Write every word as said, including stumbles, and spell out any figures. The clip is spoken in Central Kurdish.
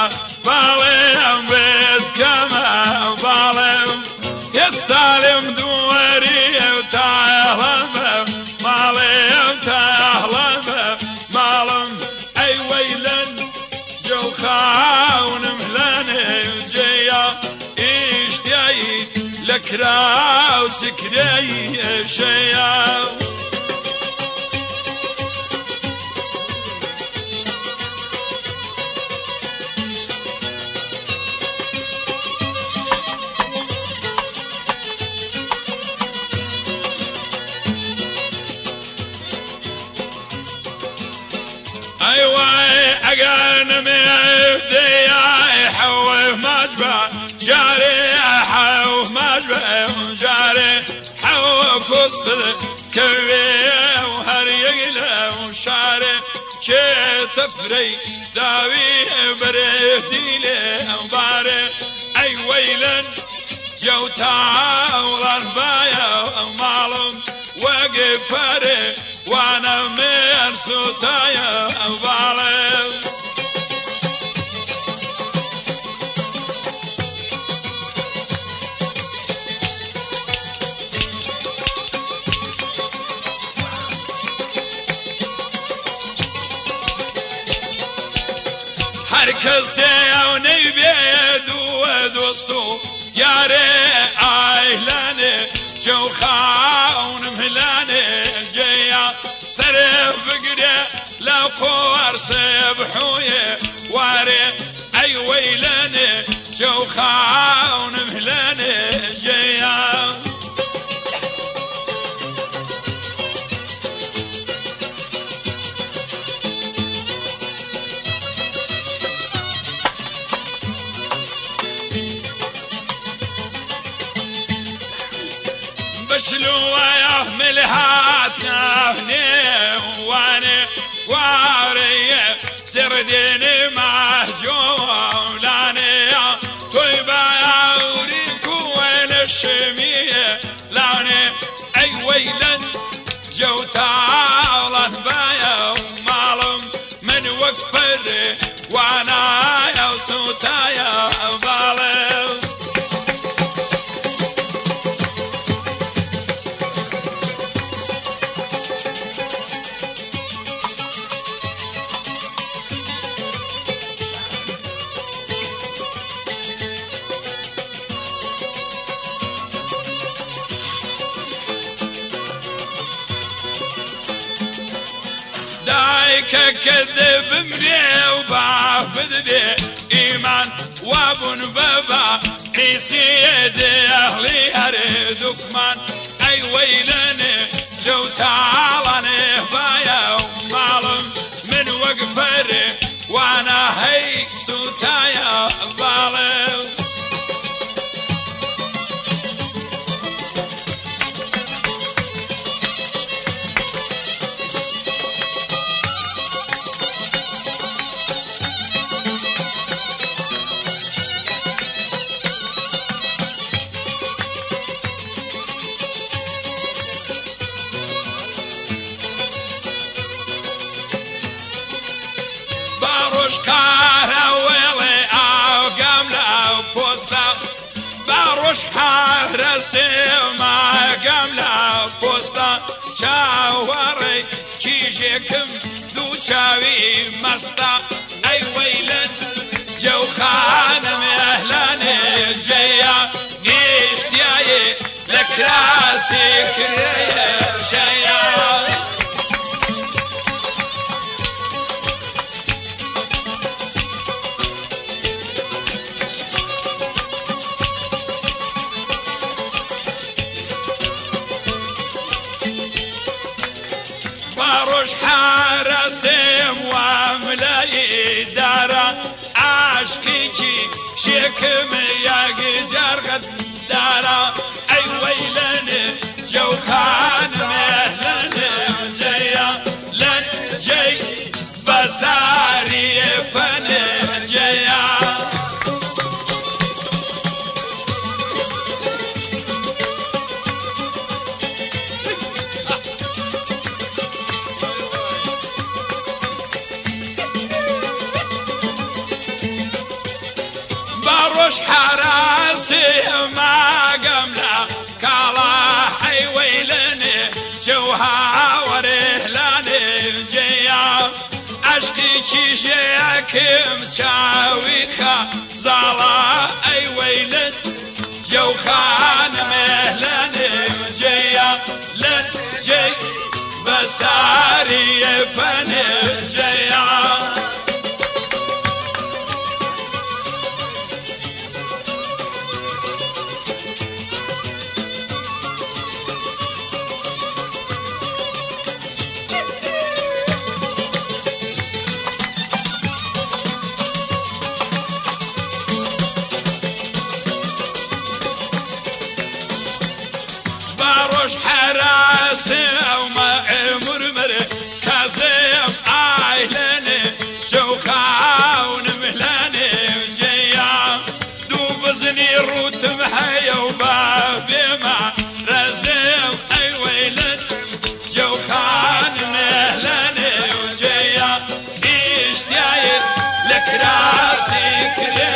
بالم بيت كما بالم يستلم دوري وتعلم مالي وتعلم مالم اي ويلن جو خاون مهلاني وجيا اشتياي لكرا وسكري شيا ايوه اقان مهدي حوه مجبع جاري حوه مجبع جاري حوه قصد كوي وهريقله وشاري شي تفري داوي بريتي له باري اي ويلن جوتا والاربايا ومعلوم وقف باري وانا من صوتايا بالم هركز يوني بيدو ودوستو ياري اهلاني جو خاون مهلاني جيا سرف فقري لا قوار سبحوي واري اي ويلاني جو خاون مهلاني جيا بشلو يحمل هاتنا هني واني واري سرديني مهجولاني طيبة يوريكو وين الشمية لاني اي ويلن جو تعالى بايا ومعلم من وقفري وانا يا صوتايا بالم كذب مبي وبعبد بي إيمان وابن بابا سيد أهلي أريدك من أي ويلني جو تعالني بايا ومعلم من وقفري وانا هي سوتايا بالم باروش حارسي ما قملا بوستا شاوري جيجيكم دو شاوي مستا اي ويلن جو خانم اهلاني جيا نيش دياي لك راسي كريه شيا باروش حارسي واملاي دارا عاشقيكي شكم يا جزار غد دارا اي ويلن جو خان مهلن جيا لن جي بساري فن جيا باروش حراسي ما قمنا كالا حي ويلني جوها ورهلاني جيا عشقي كيشيكم شاويتها زالا اي ويلن جوخان مهلاني جيا لن جي بساري فني جيا باروش حراسي وما مرمر كازيم عايلاني جوخاون مهلاني وجيا دوبزني روت محيا وبابي ما رزيم اي ويلن جوخان مهلاني وجيا اشتايل لك راسي كريم